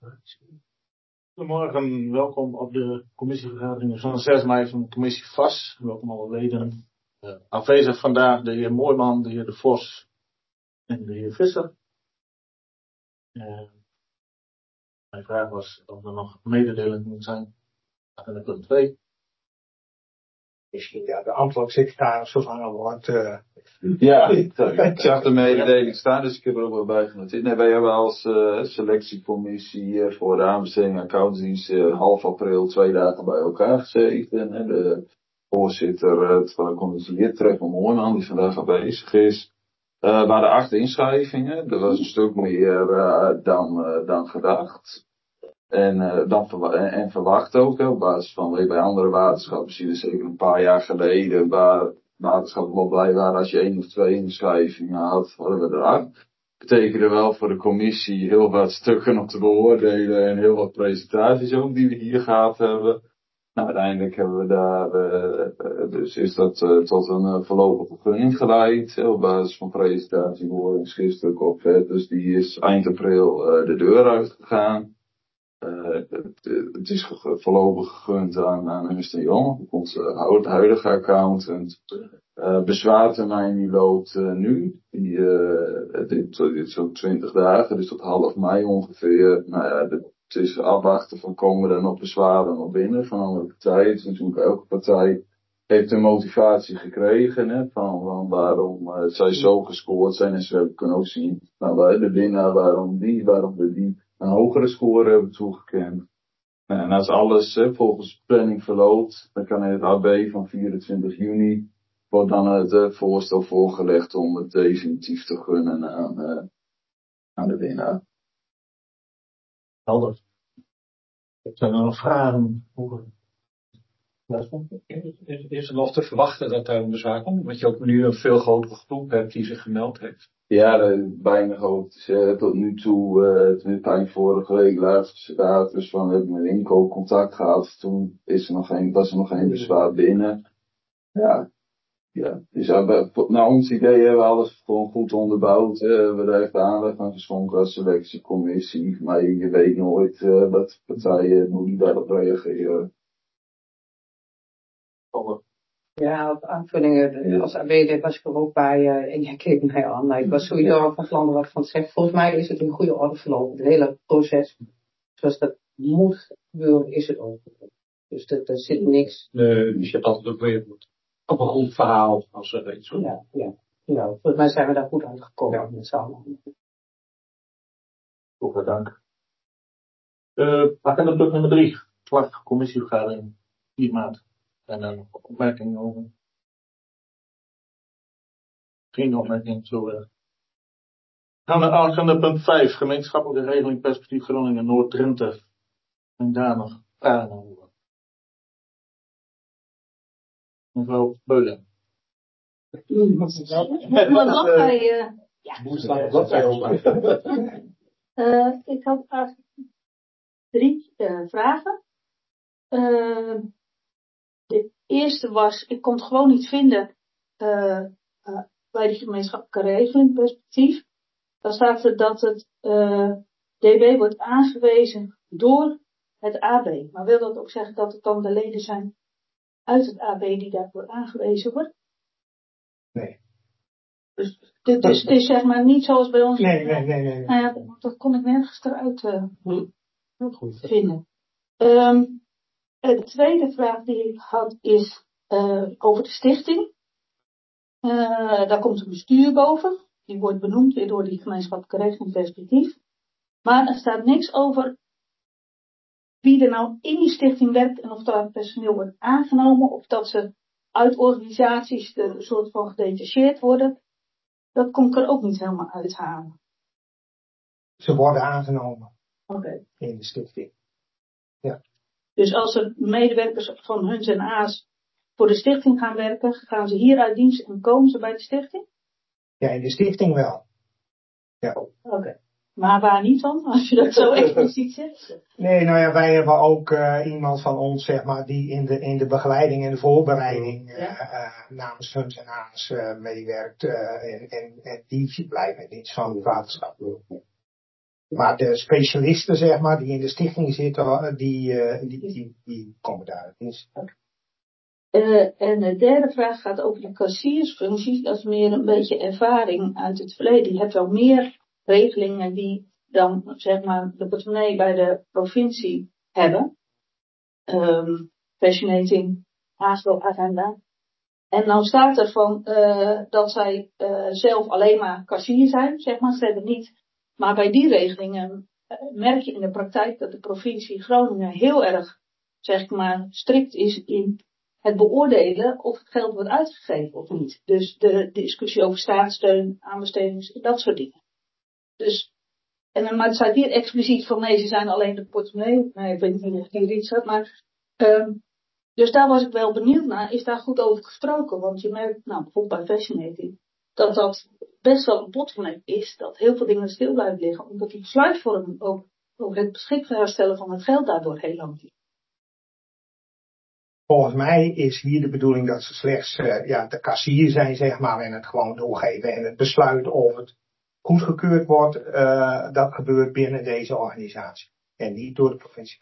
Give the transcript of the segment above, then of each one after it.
Goedemorgen, welkom op de commissievergadering van 6 mei van de commissie VAS. Welkom alle leden. Afwezig vandaag de heer Mooijman, de heer De Vos en de heer Visser. Mijn vraag was of er nog mededelingen moeten zijn. En punt 2. Misschien de ambtelijk secretaris vervangen wordt. Ja, ik zag de mededeling staan, dus ik heb er ook wel bij genoteerd. Nee, wij hebben als selectiecommissie voor de aanbesteding accountsdienst half april 2 dagen bij elkaar gezeten. En de voorzitter van de commissie, Trevor Mooijman, die vandaag al bezig is. Waren 8 inschrijvingen. Dat was een stuk meer dan gedacht. En verwacht ook, op basis van bij andere waterschappen zie je zeker een paar jaar geleden, waar waterschappen wel blij waren als je 1 of 2 inschrijvingen had, hadden we er 8. Betekende wel voor de commissie heel wat stukken om te beoordelen en heel wat presentaties ook die we hier gehad hebben. Nou, uiteindelijk hebben we daar, dus is dat tot een voorlopige gunning geleid, op basis van presentatie, beoordeling, schriftelijk opzet. Dus die is eind april de deur uitgegaan. Het is voorlopig gegund aan Ernst & Young, onze huidige accountant. Bezwaartermijn die loopt nu. Dit is zo'n 20 dagen, dus tot half mei ongeveer. Nou ja, het is afwachten van komen er nog bezwaren nog binnen van andere partijen. Het is natuurlijk elke partij heeft een motivatie gekregen, hè, van waarom zij zo gescoord zijn. En ze kunnen ook zien, nou, de winnaar, waarom we die een hogere score hebben toegekend. En als alles volgens planning verloopt, dan kan in het AB van 24 juni wordt dan het voorstel voorgelegd om het definitief te gunnen aan de winnaar. Helder. Zijn er nog vragen over? Is er nog te verwachten dat daar een bezwaar komt? Want je ook nu een veel grotere groep hebt die zich gemeld heeft. Ja, weinig ook. Tot nu toe, eind vorige week, laatste status van, we hebben met Inco contact gehad. Toen was er nog geen bezwaar binnen. Ja. Dus naar ons idee hebben we alles gewoon goed onderbouwd. We hebben er echt aandacht aan geschonken als selectiecommissie. Maar je weet nooit wat partijen, hoe die daarop reageren. Ja, op aanvullingen als ABD was ik er ook bij en jij keek mij aan. Ik was sowieso al van plan wat van het zegt. Volgens mij is het in goede orde verlopen. Het hele proces, zoals dat moet gebeuren, is het ook. Dus er zit niks. Nee, dus je hebt altijd ook weer op een goed verhaal als er iets. Ja, volgens mij zijn we daar goed uitgekomen met z'n allen. Goed, dank. Agenda punt nummer 3. Slag commissievergadering 4 maart. En dan nog opmerkingen over. Geen opmerkingen zo. Gaan we naar agenda punt 5. Gemeenschappelijke regeling perspectief Groningen Noord-Drenthe. En daar nog vragen over. Mevrouw Beulen. Ik had eigenlijk 3 vragen. De eerste was, ik kon het gewoon niet vinden bij de gemeenschappelijke regeling perspectief. Dan staat er dat het DB wordt aangewezen door het AB. Maar wil dat ook zeggen dat het dan de leden zijn uit het AB die daarvoor aangewezen worden? Nee. Dus het is zeg maar niet zoals bij ons. Nee. Nou ja, dat kon ik nergens eruit vinden. De tweede vraag die ik had is over de stichting. Daar komt een bestuur boven. Die wordt benoemd weer door die gemeenschappelijke regeling perspectief. Maar er staat niks over wie er nou in die stichting werkt en of daar personeel wordt aangenomen of dat ze uit organisaties een soort van gedetacheerd worden. Dat kon ik er ook niet helemaal uithalen. Ze worden aangenomen. Oké. In de stichting. Ja. Dus als er medewerkers van Huns en A's voor de stichting gaan werken, gaan ze hier uit dienst en komen ze bij de stichting? Ja, in de stichting wel. Ja. Oké. Maar waar niet dan, als je dat zo expliciet zegt? Nee, nou ja, wij hebben ook iemand van ons, zeg maar, die in de begeleiding en de voorbereiding namens Huns en A's meewerkt. En die blijft met iets van het waterschap. Maar de specialisten, zeg maar, die in de stichting zitten, die komen daar niet. En de derde vraag gaat over de kassiersfunctie. Dat is meer een beetje ervaring uit het verleden. Je hebt wel meer regelingen die dan, zeg maar, de portemonnee bij de provincie hebben. Fascinating, agenda. En dan staat er van dat zij zelf alleen maar kassier zijn, zeg maar. Ze hebben niet. Maar bij die regelingen merk je in de praktijk dat de provincie Groningen heel erg, zeg maar, strikt is in het beoordelen of het geld wordt uitgegeven of niet. Dus de discussie over staatssteun, aanbestedings, dat soort dingen. Dus, maar het staat hier expliciet van nee, ze zijn alleen de portemonnee. Nee, ik weet niet of hier iets staat, maar dus daar was ik wel benieuwd naar. Is daar goed over gesproken? Want je merkt, nou, bijvoorbeeld bij Fascinating, dat best wel een bottleneck is, dat heel veel dingen stil blijven liggen, omdat die besluitvorming ook over het beschikbaar stellen van het geld daardoor heel lang duurt. Volgens mij is hier de bedoeling dat ze slechts de kassier zijn, zeg maar, en het gewoon doorgeven. En het besluit of het goedgekeurd wordt, dat gebeurt binnen deze organisatie. En niet door de provincie.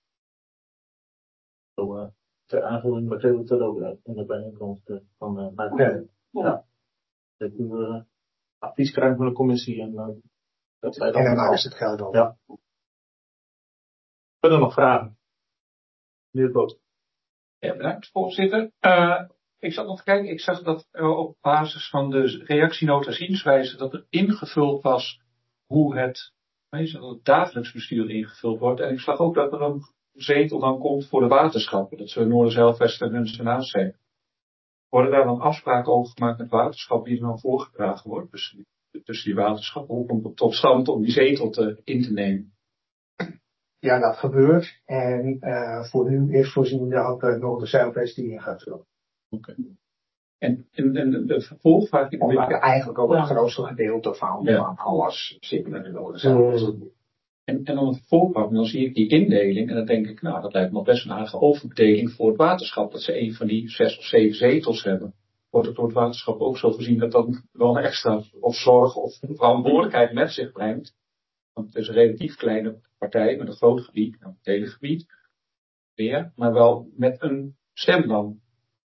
Ter aanvulling begreep ik dat ook uit. En de bijeenkomst van mijn werk. Ja. Dat we advies krijgen van de commissie en dat wij dan. En dan maakt het geld op. Ja. Kunnen nog vragen? Meneer Boot. Ja, bedankt, voorzitter. Ik zat nog te kijken, ik zag dat op basis van de reactienota zienswijze dat er ingevuld was hoe het dagelijks bestuur ingevuld wordt. En ik zag ook dat er een zetel dan komt voor de waterschappen. Dat zullen Noorderzijl, Westen, Hunst en Aas zijn. Worden daar dan afspraken over gemaakt met waterschappen die er dan voorgedragen wordt? Tussen die waterschappen, hoe komt het tot stand om die zetel in te nemen? Ja, dat gebeurt. En voor nu is voorzien dat Noorderzijl die in gaat vullen. Oké. En de vervolgvraag die omdat eigenlijk ook het grootste gedeelte van alles zit met de Noorderzijl. En dan het vervolgvraag, dan zie ik die indeling en dan denk ik, nou, dat lijkt me best een aardige overbedeling voor het waterschap, dat ze een van die 6 of 7 zetels hebben. Wordt het door het waterschap ook zo gezien dat dat wel een extra of zorg of verantwoordelijkheid met zich brengt? Want het is een relatief kleine partij met een groot gebied, nou, het hele gebied, weer, maar wel met een stem dan.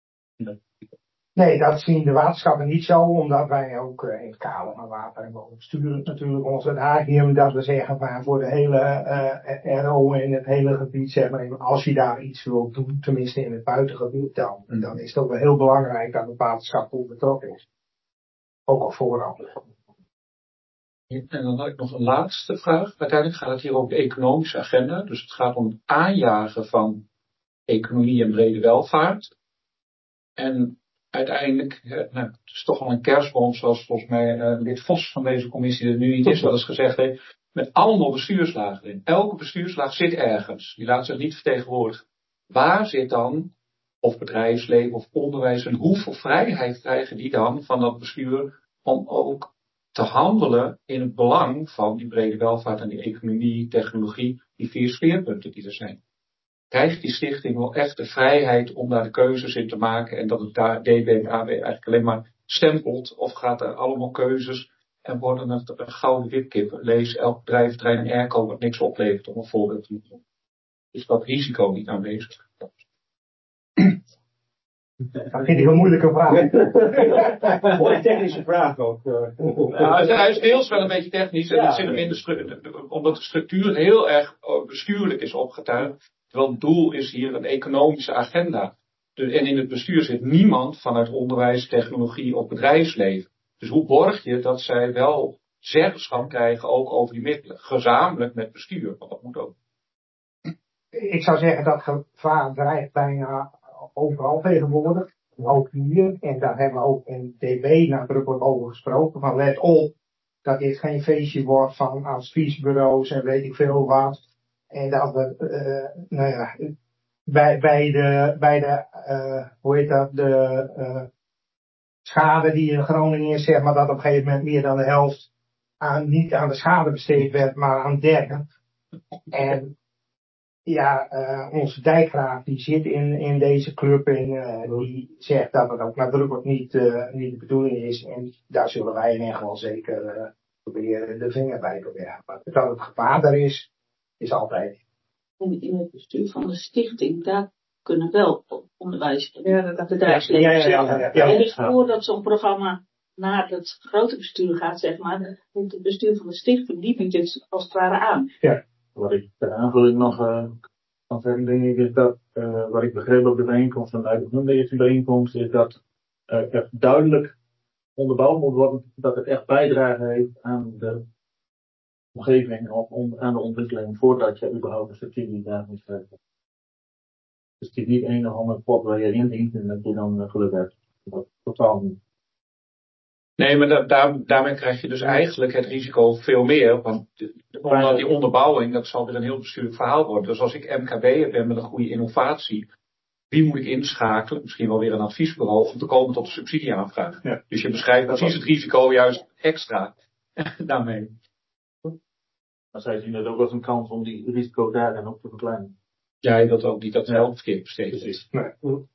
Nee, dat zien de waterschappen niet zo, omdat wij ook in het kader van water en besturen natuurlijk ons adagium dat we zeggen van voor de hele RO in het hele gebied, zeg maar, als je daar iets wil doen, tenminste in het buitengebied, dan is het ook wel heel belangrijk dat het waterschap goed betrokken is. Ook al vooraf. En dan had ik nog een laatste vraag. Uiteindelijk gaat het hier over de economische agenda. Dus het gaat om het aanjagen van economie en brede welvaart. En uiteindelijk, het is toch wel een kerstboom, zoals volgens mij lid Vos van deze commissie er nu niet is, wel eens gezegd heeft, met allemaal bestuurslagen erin. Elke bestuurslaag zit ergens. Die laat zich niet vertegenwoordigen. Waar zit dan, of bedrijfsleven of onderwijs, en hoeveel vrijheid krijgen die dan van dat bestuur om ook te handelen in het belang van die brede welvaart en die economie, technologie, die 4 speerpunten die er zijn? Krijgt die stichting wel echt de vrijheid om daar de keuzes in te maken en dat het daar DB en AB eigenlijk alleen maar stempelt, of gaat er allemaal keuzes en worden het een gouden wipkippen? Lees elk bedrijf, trein en airco wat niks oplevert, om een voorbeeld te noemen. Is dat risico niet aanwezig? Dat vind ik een moeilijke vraag. Mooie technische vraag ook. Nou, hij is deels wel een beetje technisch. En dat zit hem in omdat de structuur heel erg bestuurlijk is opgetuigd. Terwijl het doel is hier een economische agenda. En in het bestuur zit niemand vanuit onderwijs, technologie of bedrijfsleven. Dus hoe borg je dat zij wel zeggenschap krijgen ook over die middelen? Gezamenlijk met bestuur, want dat moet ook. Ik zou zeggen dat gevaar dreigt bijna overal tegenwoordig. Ook hier. En daar hebben we ook in DB nadrukkelijk over gesproken. Van let op dat dit geen feestje wordt van adviesbureaus en weet ik veel wat. En dat we, bij de schade die in Groningen is, zeg maar, dat op een gegeven moment meer dan de helft niet aan de schade besteed werd, maar aan derden. En ja, onze dijkgraaf die zit in deze club en die zegt dat het ook nadrukkelijk niet de bedoeling is. En daar zullen wij in ieder geval zeker proberen de vinger bij te werken. Maar dat het gevaar er is altijd. En in het bestuur van de stichting, daar kunnen wel onderwijs Ja, dat bedrijfsleven Ja. En dus voordat zo'n programma naar het grote bestuur gaat, zeg maar, moet het bestuur van de stichting, die biedt het als het ware aan. Wat ik de aanvulling nog kan zeggen, denk ik, is dat, wat ik begreep op de bijeenkomst en uit de eerste bijeenkomst, is dat er duidelijk onderbouwd moet worden dat het echt bijdrage heeft aan de omgeving of aan de ontwikkeling voordat je überhaupt een subsidie daar moet geven. Dus het is niet een of andere pot waar je indient en dat je dan geluk hebt. Dat totaal niet. Nee, maar daarmee krijg je dus eigenlijk het risico veel meer. Want omdat die onderbouwing, dat zal weer een heel bestuurlijk verhaal worden. Dus als ik MKB'er ben met een goede innovatie, wie moet ik inschakelen? Misschien wel weer een adviesbureau om te komen tot een subsidieaanvraag. Ja. Dus je beschrijft precies het risico juist extra daarmee. Maar zij zien het ook als een kans om die risico daarin ook te verkleinen. Ja, je wilt ook niet dat het geld verkeerd besteed is. Precies. Nee.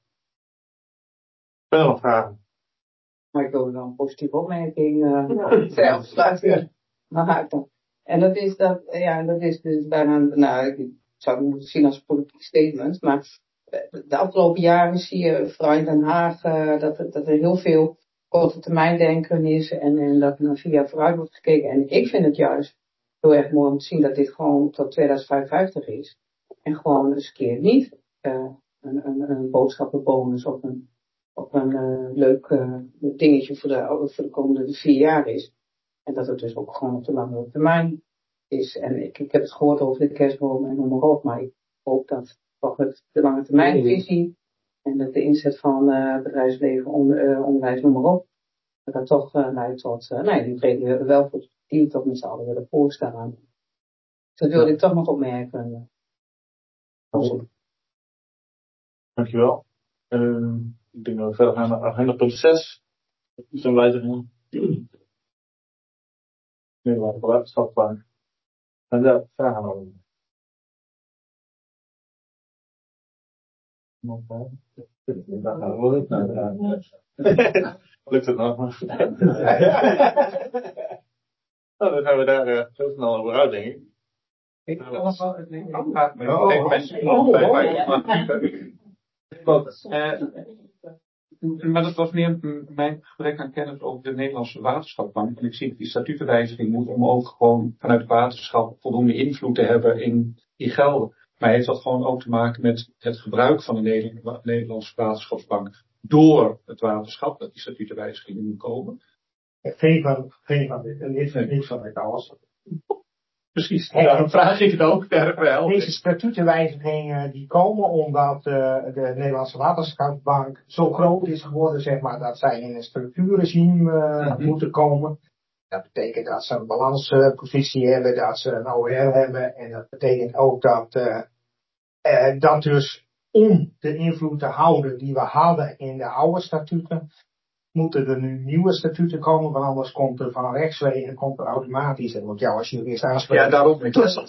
Verder nog vragen? Maar ik wilde wel een positieve opmerking zelf laten maken. En dat is dat is dus bijna, nou, ik zou het moeten zien als een politiek statement, maar de afgelopen jaren zie je vooral in Den Haag dat er heel veel korte termijn denken is en dat er 4 jaar vooruit wordt gekeken. En ik vind het juist heel erg mooi om te zien dat dit gewoon tot 2055 is. En gewoon eens een keer niet een boodschappenbonus of een leuk dingetje voor de komende 4 jaar is. En dat het dus ook gewoon op de lange termijn is. En ik heb het gehoord over de kerstboom en noem maar op, maar ik hoop dat toch de lange termijnvisie en dat de inzet van bedrijfsleven, onderwijs, noem maar op, dat toch leidt tot, die brede wel voor die toch met z'n allen willen voorstellen. Dus dat wilde ik toch nog opmerken. Dankjewel. Ik denk dat we verder gaan naar agenda punt 6. Dat is een wijziging. Nederlandse Waterschapsbank. En daar vragen we over. Daar gaan we lukt het nog maar. Nou, dan gaan we daar heel snel over uit, denk ik. Ik kan nog wel het maar dat was meer mijn gebrek aan kennis over de Nederlandse Waterschapsbank. En ik zie dat die statutenwijziging moet om ook gewoon vanuit het waterschap voldoende invloed te hebben in die gelden. Maar heeft dat gewoon ook te maken met het gebruik van de Nederlandse Waterschapsbank door het waterschap, dat die statutenwijzigingen moet komen? Geen van dit. En niet van het alles. Precies, daarom vraag ik het ook. Deze statutenwijzigingen die komen omdat de Nederlandse Waterschapsbank zo groot is geworden, zeg maar, dat zij in een structuurregime moeten komen. Dat betekent dat ze een balanspositie hebben, dat ze een OR hebben. En dat betekent ook dat dus om de invloed te houden die we hadden in de oude statuten, moeten er nu nieuwe statuten komen, want anders komt er van rechtswegen automatisch. Dat moet jou als jurist aanspreken. Ja, daarom. Ik was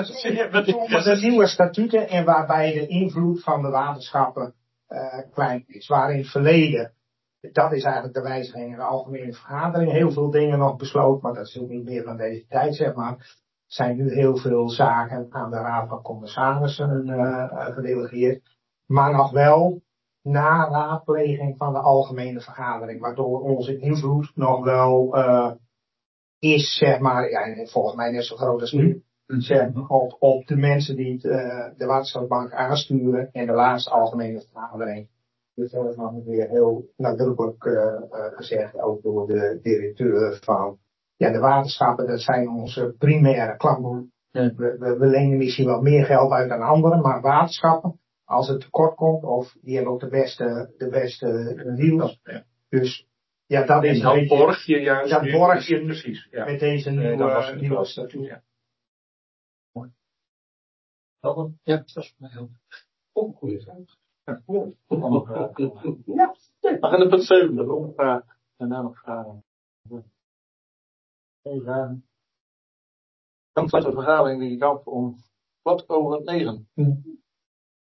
er nieuwe statuten en waarbij de invloed van de waterschappen klein is. Waar in het verleden, dat is eigenlijk de wijziging in de algemene vergadering, heel veel dingen nog besloten, maar dat is ook niet meer van deze tijd, zeg maar. Zijn nu heel veel zaken aan de Raad van Commissarissen gedelegeerd, maar nog wel na raadpleging van de algemene vergadering, waardoor onze invloed nog wel is, zeg maar, ja, volgens mij net zo groot als nu, zeg maar, op de mensen die de Waterschapsbank aansturen en de laatste algemene vergadering. Dus dat is nog weer heel nadrukkelijk gezegd, ook door de directeur van de waterschappen, dat zijn onze primaire klanten. We lenen misschien wel meer geld uit dan anderen, maar waterschappen, als het tekort komt, of die hebben ook de beste deals. Ja. Dus ja, dat is een beetje. Borg je juist. Dat borg je precies. Ja. Met deze nieuwe statuut. Ja. Mooi. Ja, dat is mij heel. Ook een goede vraag. Ja. Agenda punt 7, de omvraag. En daar nog vragen. Geen vragen. Dan sluit de vergadering die ik af om 9:15.